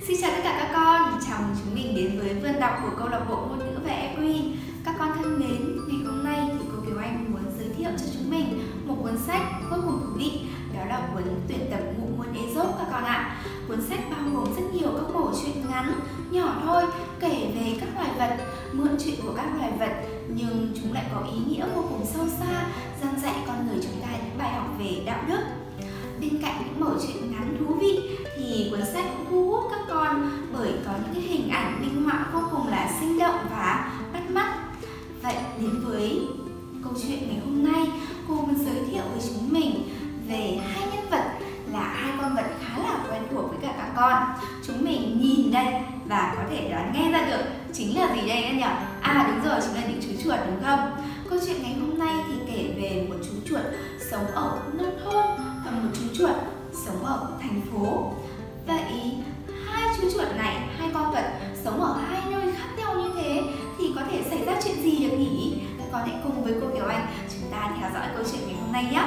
Xin chào tất cả các con, chào mừng chúng mình đến với vườn đọc của câu lạc bộ ngôn ngữ và EQ. Các con thân mến, ngày hôm nay thì cô Kiều Anh muốn giới thiệu cho chúng mình một cuốn sách vô cùng thú vị. Đó là cuốn tuyển tập ngụ ngôn Aesop các con ạ. Cuốn sách bao gồm rất nhiều các mẩu chuyện ngắn, nhỏ thôi, kể về các loài vật, mượn chuyện của các loài vật, nhưng chúng lại có ý nghĩa vô cùng sâu xa, dăn dạy con người chúng ta những bài học về đạo đức. Bên cạnh những mẩu chuyện ngắn thú vị thì cuốn sách cũng thu hút các con bởi có những cái hình ảnh minh họa vô cùng là sinh động và bắt mắt. Vậy đến với câu chuyện ngày hôm nay, cô muốn giới thiệu với chúng mình về hai nhân vật là hai con vật khá là quen thuộc với cả các con. Chúng mình nhìn đây và có thể đoán nghe ra được chính là gì đây nhỉ? À đúng rồi, chính là những chú chuột đúng không? Câu chuyện ngày hôm nay thì kể về một chú chuột sống ở nông thôn và một chú chuột sống ở thành phố. Vậy hai chú chuột này, hai con vật sống ở hai nơi khác nhau như thế thì có thể xảy ra chuyện gì được nhỉ? Các con hãy cùng với cô Kiều Anh chúng ta theo dõi câu chuyện ngày hôm nay nhé.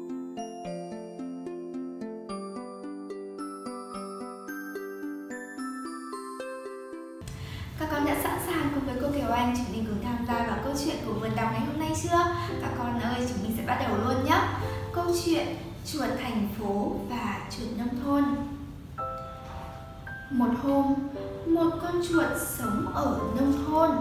Các con đã sẵn sàng cùng với cô Kiều Anh chúng mình cùng tham gia vào câu chuyện của vườn đọc ngày hôm nay chưa? Các con ơi, chúng mình sẽ bắt đầu luôn nhé. Câu chuyện chuột thành phố và chuột nông thôn. Một hôm, một con chuột sống ở nông thôn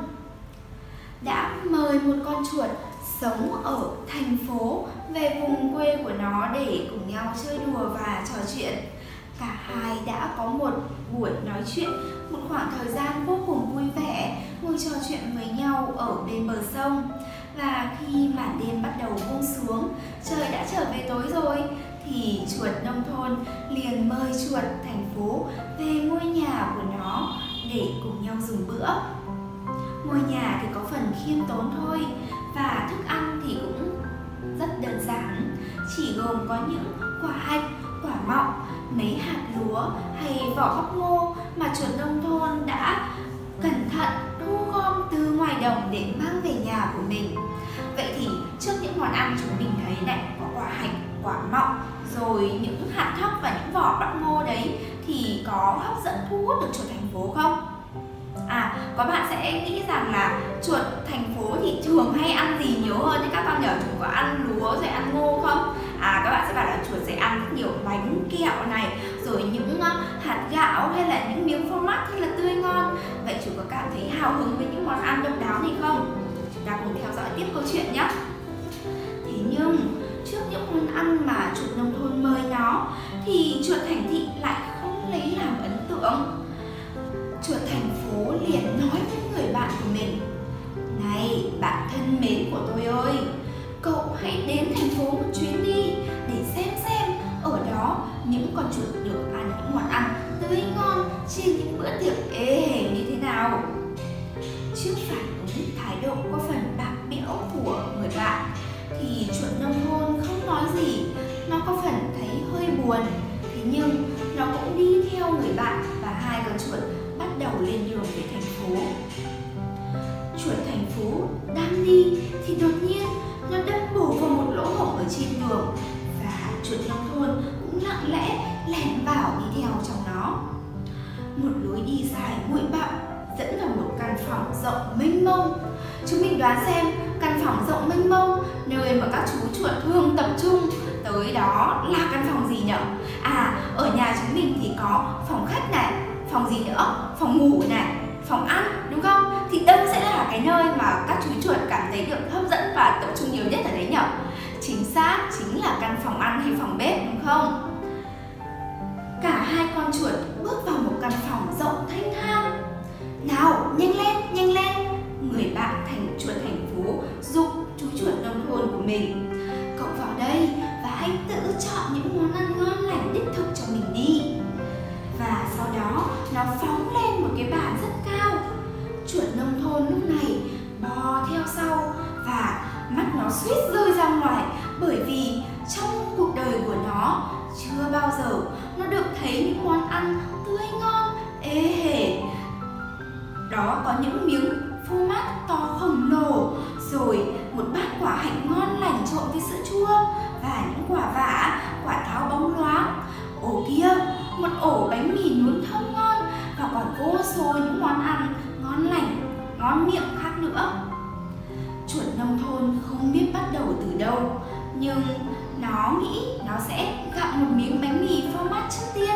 đã mời một con chuột sống ở thành phố về vùng quê của nó để cùng nhau chơi đùa và trò chuyện. Cả hai đã có một buổi nói chuyện, một khoảng thời gian vô cùng vui vẻ, ngồi trò chuyện với nhau ở bên bờ sông. Và khi màn đêm bắt đầu buông xuống, trời đã trở về tối rồi, thì chuột nông thôn liền mời chuột thành phố về ngôi nhà của nó để cùng nhau dùng bữa. Ngôi nhà thì có phần khiêm tốn thôi, và thức ăn thì cũng rất đơn giản, chỉ gồm có những quả hạch, quả mọng, mấy hạt lúa hay vỏ bắp ngô mà chuột nông thôn đã cẩn thận thu gom từ ngoài đồng để mang về nhà của mình. Vậy thì trước những món ăn chúng mình thấy này, có quả hạch, quả mọng, rồi những hạt thóc và những vỏ bắp ngô đấy thì có hấp dẫn thu hút được chuột thành phố không? À, có bạn sẽ nghĩ rằng là chuột thành phố thì thường hay ăn gì nhiều hơn thì các con nhớ chúng có ăn lúa rồi ăn ngô không? À, các bạn sẽ bảo là chuột sẽ ăn rất nhiều bánh kẹo này, rồi những hạt gạo hay là những miếng phô mát rất là tươi ngon. Vậy chúng có cảm thấy hào hứng với những món ăn độc đáo này không? Chúng ta cùng theo dõi tiếp câu chuyện nhé. Thế nhưng trước những món ăn mà chuột nông thôn mời nó thì chuột thành thị lại không lấy làm ấn tượng. Chuột thành phố liền nói với người bạn của mình: "Này bạn thân mến của tôi ơi, cậu hãy đến thành phố một chuyến đi để xem ở đó những con chuột được ăn những món ăn tươi ngon trên những bữa tiệc ê hề như thế nào." Trước phản ứng thái độ có phần bạc bẽo của người bạn thì chuột nông thôn không nói gì. Nó có phần thấy hơi buồn, thế nhưng nó cũng đi theo người bạn và hai con chuột bắt đầu lên đường về thành phố. Chuột thành phố đang đi thì đột nhiên nó đâm bổ vào một lỗ hổng ở trên đường, và chuột nông thôn cũng lặng lẽ lẻn vào đi theo trong nó. Một lối đi dài bụi bặm dẫn vào một căn phòng rộng mênh mông. Chúng mình đoán xem căn phòng rộng mênh mông nơi mà các chú chuột thường tập trung tới đó là căn phòng gì nhỉ? À, ở nhà chúng mình thì có phòng khách này, phòng gì nữa? Phòng ngủ này, phòng ăn, đúng không? Thì đâu sẽ là cái nơi mà các chú chuột cảm thấy được hấp dẫn và tập trung nhiều nhất ở đấy nhỉ? Chính xác, chính là căn phòng ăn hay phòng bếp, đúng không? Cả hai con chuột bước vào một căn phòng rộng thênh thang. "Nào, nhanh lên!" Người bạn chuột thành phố giục chú chuột nông thôn của mình: "Cậu vào đây và hãy tự chọn những món ăn ngon lành đích thực cho mình đi." Và sau đó nó phóng lên một cái bàn rất cao. Chuột nông thôn lúc này bò theo sau và mắt nó suýt rơi ra ngoài, bởi vì trong cuộc đời của nó chưa bao giờ nó được thấy những món ăn tươi ngon, ê hề. Đó có những miếng phô mát to khổng lồ, rồi một bát quả hạch ngon lành trộn với sữa chua và những quả vả, quả táo bóng loáng. Ổ kia, một ổ bánh mì nướng thơm ngon vô số những món ăn ngon lành, ngon miệng khác nữa. Chuột nông thôn không biết bắt đầu từ đâu, nhưng nó nghĩ nó sẽ gặm một miếng bánh mì phô mát trước tiên.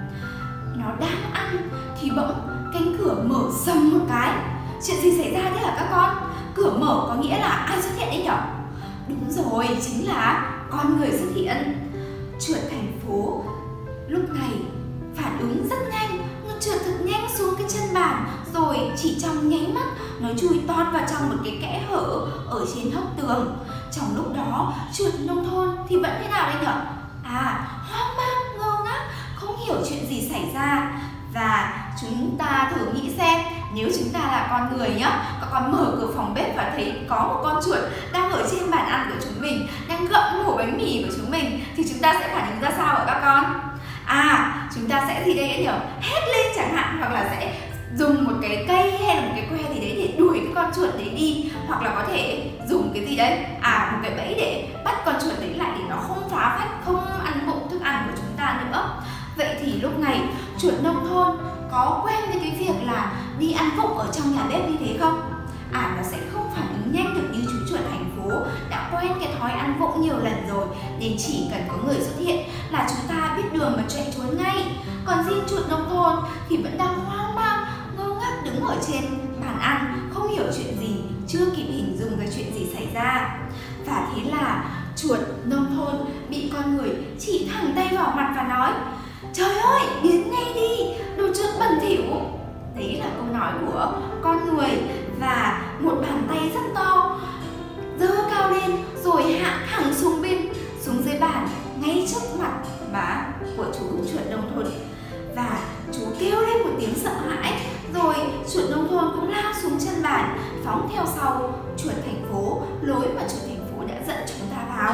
Nó đang ăn thì bỗng cánh cửa mở sầm một cái. Chuyện gì xảy ra thế hả các con? Cửa mở có nghĩa là ai xuất hiện đấy nhỉ? Đúng rồi, chính là con người xuất hiện. Chuột thành phố lúc này phản ứng rất nhanh, nó trượt thật nhanh xuống cái chân bàn, rồi chỉ trong nháy mắt nó chui tót vào trong một cái kẽ hở ở trên hốc tường. Trong lúc đó chuột nông thôn thì vẫn thế nào đây nhỉ? Hoang mang, ngơ ngác, không hiểu chuyện gì xảy ra. Và chúng ta thử nghĩ xem, nếu chúng ta là con người nhá, các con mở cửa phòng bếp và thấy có một con chuột đang ở trên bàn ăn của chúng mình, đang gặm hổ bánh mì của chúng mình, thì chúng ta sẽ phản ứng ra sao hả các con? Chúng ta sẽ gì đây nhỉ? Hét lên chẳng hạn, hoặc là sẽ dùng một cái cây hay là một cái que gì đấy để đuổi cái con chuột đấy đi, hoặc là có thể dùng cái gì đấy, một cái bẫy để bắt con chuột đấy lại để nó không phá phách, không ăn bụng thức ăn của chúng ta nữa. Vậy thì lúc này chuột nông thôn có quen với cái việc là đi ăn vụng ở trong nhà bếp như thế không? Nó sẽ không phản ứng nhanh được như chú chuột thành phố đã quen cái thói ăn vụng nhiều lần rồi, nên chỉ cần có người xuất hiện là chúng ta biết đường mà chạy trốn ngay. Còn riêng chuột nông thôn thì vẫn đang hoang mang, ngơ ngác đứng ở trên bàn ăn, không hiểu chuyện gì, chưa kịp hình dung cái chuyện gì xảy ra. Và thế là chuột nông thôn bị con người chỉ thẳng tay vào mặt và nói: "Trời ơi, biến ngay đi, đồ chuột bẩn thỉu." Đấy là câu nói của con người, và một bàn tay rất to giơ cao lên rồi hạ thẳng xuống dưới bàn ngay trước mặt của chú chuột nông thôn. Và chú kêu lên một tiếng sợ hãi, rồi chuột nông thôn cũng lao xuống chân bàn, phóng theo sau chuột thành phố, lối mà chuột thành phố đã dẫn chúng ta vào.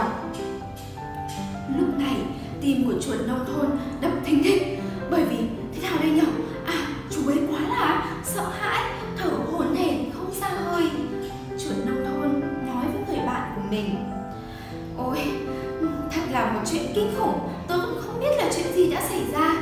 Lúc này tim của chuột nông thôn đập thình thịch, bởi vì thế nào đây nhỉ? Chú ấy quá là sợ hãi, thở hổn hển không ra hơi. Chuột nông thôn nói với người bạn của mình: "Ôi, thật là một chuyện kinh khủng, tôi cũng không biết là chuyện gì đã xảy ra.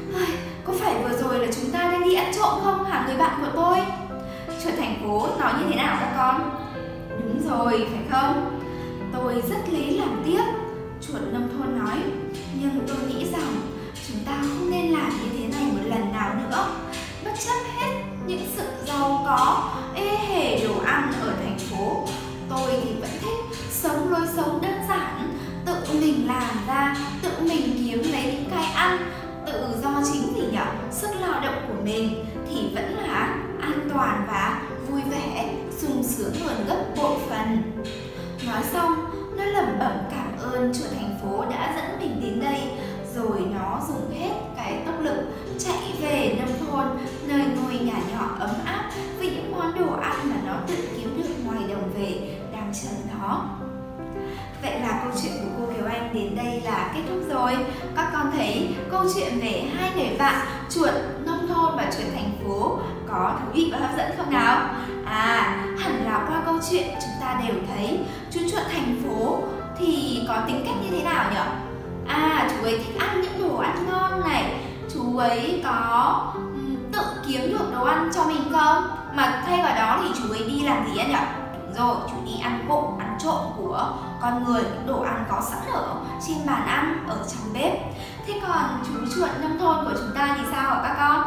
Có phải vừa rồi là chúng ta đang đi ăn trộm không hả người bạn của tôi?" Chuột thành phố nói như thế nào các con? Đúng rồi, phải không? Tôi rất lấy làm tiếc, chuột nông thôn nói, nhưng tôi nghĩ rằng chúng ta không nên làm như thế này một lần nào nữa. Bất chấp hết những sự giàu có, ê hề đồ ăn ở thành phố, tôi thì vẫn thích sống lối sống đơn giản, tự mình làm ra, tự mình kiếm lấy những cái ăn, tự do chính vì sức lao động của mình thì vẫn là an toàn và vui vẻ, sung sướng hơn gấp bội phần. Nói xong, nó lẩm bẩm cảm ơn chuột thành phố đã dẫn mình đến đây, rồi nó dùng hết cái tốc lực chạy về nông thôn, nơi ngôi nhà nhỏ ấm áp với những món đồ ăn mà nó tự kiếm được ngoài đồng về đang chờ nó. Vậy là câu chuyện của cô Kiều Anh đến đây là kết thúc rồi. Các con thấy câu chuyện về hai người bạn chuột nông thôn và chuột thành phố có thú vị và hấp dẫn không nào? Hẳn là qua câu chuyện chúng ta đều thấy chú chuột thành phố thì có tính cách như thế nào nhỉ? Chú ấy thích ăn những đồ ăn ngon này, chú ấy có tự kiếm được đồ ăn cho mình không? Mà thay vào đó thì chú ấy đi làm gì nhỉ? Đúng rồi, chú đi ăn vụng, ăn trộm của con người những đồ ăn có sẵn ở trên bàn ăn, ở trong bếp. Thế còn chú chuột nông thôn của chúng ta thì sao hả các con?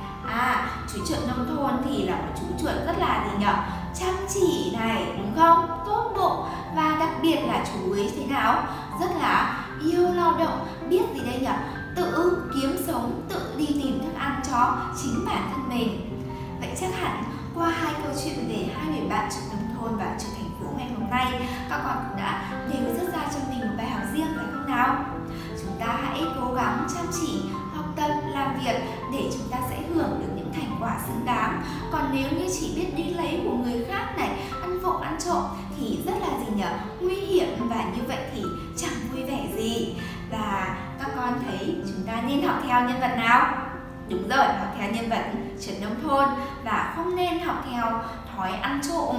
Chú chuột nông thôn thì là một chú chuột rất là chăm chỉ này, đúng không? Tốt bụng, và đặc biệt là chú ấy thế nào? Rất là yêu lao động, biết gì đây nhỉ? Tự kiếm sống, tự đi tìm thức ăn cho chính bản thân mình. Vậy chắc hẳn qua hai câu chuyện về hai người bạn chuột nông thôn và chuột thành phố ngày hôm nay, các con cũng đã đều rút ra cho mình một bài học riêng phải không nào? Chúng ta hãy cố gắng chăm chỉ học tập, làm việc để chúng ta sẽ hưởng được những thành quả xứng đáng. Còn nếu như chỉ biết đi lấy của người khác này, ăn vụng ăn trộm thì rất là nguy hiểm, và như vậy thì chẳng vui vẻ gì. Và các con thấy chúng ta nên học theo nhân vật nào? Đúng rồi, học theo nhân vật chuột nông thôn, và không nên học theo thói ăn trộm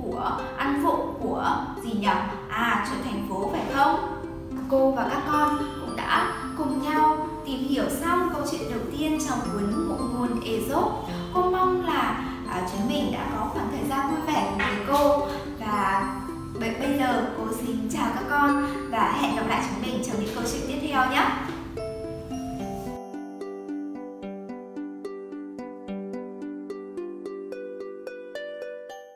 ăn vụng của chuột thành phố phải không? Cô và các con cũng đã cùng nhau tìm hiểu xong câu chuyện đầu tiên trong cuốn Ngụ ngôn Aesop. xin chào các con và hẹn gặp lại chúng mình trong những câu chuyện tiếp theo nhé.